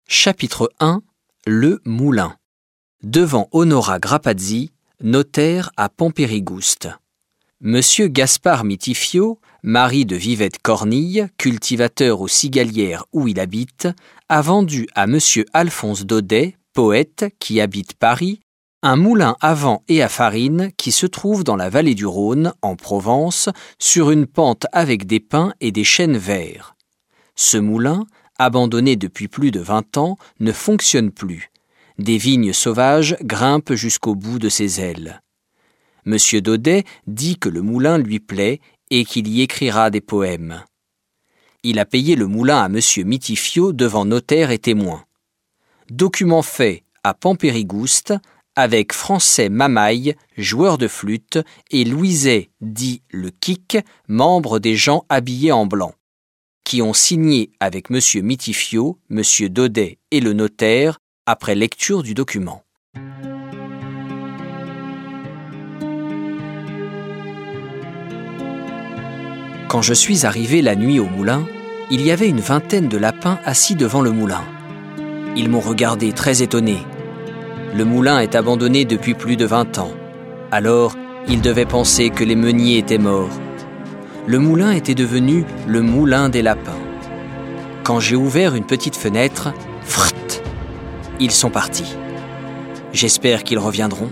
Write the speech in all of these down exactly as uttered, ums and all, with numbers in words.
Chapitre un. Le moulin. Devant Honora Grapazzi, notaire à Pampérigouste. Monsieur Gaspard Mitifio, mari de Vivette Cornille, cultivateur aux Cigalières où il habite, a vendu à Monsieur Alphonse Daudet, poète qui habite Paris, un moulin à vent et à farine qui se trouve dans la vallée du Rhône, en Provence, sur une pente avec des pins et des chênes verts. Ce moulin, abandonné depuis plus de vingt ans, ne fonctionne plus. Des vignes sauvages grimpent jusqu'au bout de ses ailes. Monsieur Daudet dit que le moulin lui plaît et qu'il y écrira des poèmes. Il a payé le moulin à Monsieur Mitifio devant notaire et témoin. Document fait à Pampérigouste avec Français Mamaille, joueur de flûte, et Louiset, dit le Quic, membre des gens habillés en blanc, qui ont signé avec Monsieur Mitifio, Monsieur Daudet et le notaire après lecture du document. Quand je suis arrivé la nuit au moulin, il y avait une vingtaine de lapins assis devant le moulin. Ils m'ont regardé très étonné. Le moulin est abandonné depuis plus de vingt ans. Alors, ils devaient penser que les meuniers étaient morts. Le moulin était devenu le moulin des lapins. Quand j'ai ouvert une petite fenêtre, frrrt, ils sont partis. J'espère qu'ils reviendront.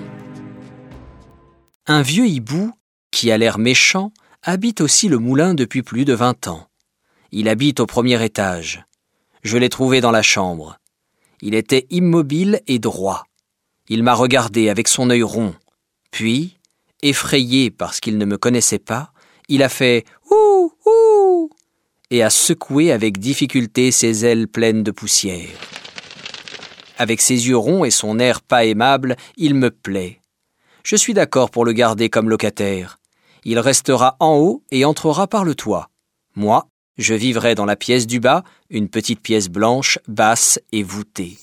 Un vieux hibou, qui a l'air méchant, habite aussi le moulin depuis plus de vingt ans. Il habite au premier étage. Je l'ai trouvé dans la chambre. Il était immobile et droit. Il m'a regardé avec son œil rond. Puis, effrayé parce qu'il ne me connaissait pas, il a fait « Ouh, ouh » et a secoué avec difficulté ses ailes pleines de poussière. Avec ses yeux ronds et son air pas aimable, il me plaît. Je suis d'accord pour le garder comme locataire. Il restera en haut et entrera par le toit. Moi, je vivrai dans la pièce du bas, une petite pièce blanche, basse et voûtée.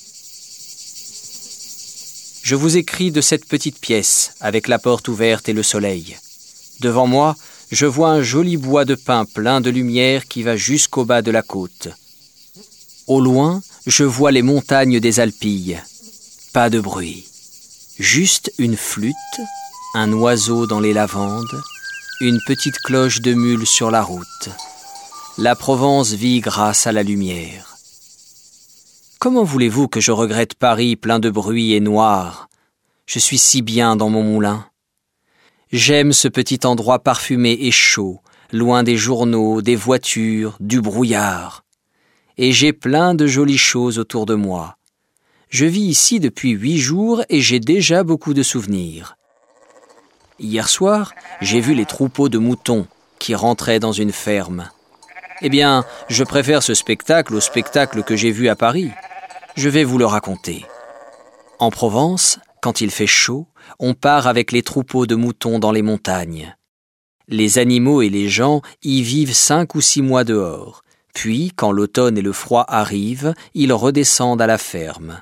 Je vous écris de cette petite pièce, avec la porte ouverte et le soleil. Devant moi, je vois un joli bois de pin plein de lumière qui va jusqu'au bas de la côte. Au loin, je vois les montagnes des Alpilles. Pas de bruit. Juste une flûte, un oiseau dans les lavandes, une petite cloche de mule sur la route. La Provence vit grâce à la lumière. Comment voulez-vous que je regrette Paris plein de bruit et noir? Je suis si bien dans mon moulin. J'aime ce petit endroit parfumé et chaud, loin des journaux, des voitures, du brouillard. Et j'ai plein de jolies choses autour de moi. Je vis ici depuis huit jours et j'ai déjà beaucoup de souvenirs. Hier soir, j'ai vu les troupeaux de moutons qui rentraient dans une ferme. Eh bien, je préfère ce spectacle au spectacle que j'ai vu à Paris. Je vais vous le raconter. En Provence, quand il fait chaud, on part avec les troupeaux de moutons dans les montagnes. Les animaux et les gens y vivent cinq ou six mois dehors. Puis, quand l'automne et le froid arrivent, ils redescendent à la ferme.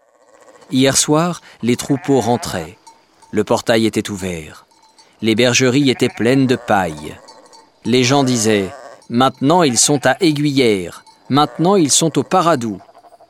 Hier soir, les troupeaux rentraient. Le portail était ouvert. Les bergeries étaient pleines de paille. Les gens disaient « Maintenant, ils sont à Aiguillère. Maintenant, ils sont au Paradou. »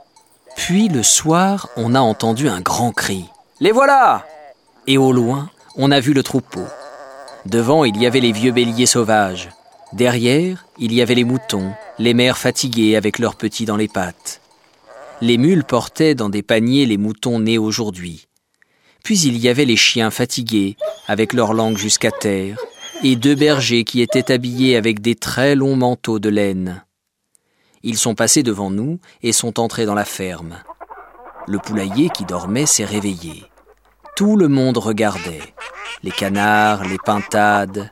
Puis, le soir, on a entendu un grand cri. « Les voilà !» Et au loin, on a vu le troupeau. Devant, il y avait les vieux béliers sauvages. Derrière, il y avait les moutons, les mères fatiguées avec leurs petits dans les pattes. Les mules portaient dans des paniers les moutons nés aujourd'hui. Puis il y avait les chiens fatigués, avec leur langue jusqu'à terre, et deux bergers qui étaient habillés avec des très longs manteaux de laine. Ils sont passés devant nous et sont entrés dans la ferme. Le poulailler qui dormait s'est réveillé. Tout le monde regardait. Les canards, les pintades.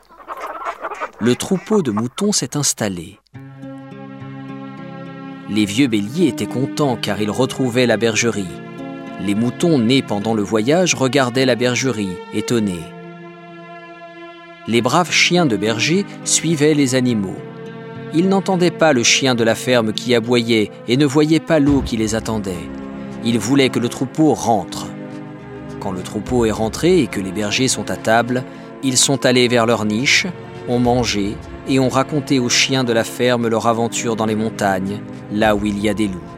Le troupeau de moutons s'est installé. Les vieux béliers étaient contents car ils retrouvaient la bergerie. Les moutons nés pendant le voyage regardaient la bergerie, étonnés. Les braves chiens de berger suivaient les animaux. Ils n'entendaient pas le chien de la ferme qui aboyait et ne voyaient pas l'eau qui les attendait. Ils voulaient que le troupeau rentre. Quand le troupeau est rentré et que les bergers sont à table, ils sont allés vers leur niche, ont mangé et ont raconté aux chiens de la ferme leur aventure dans les montagnes, là où il y a des loups.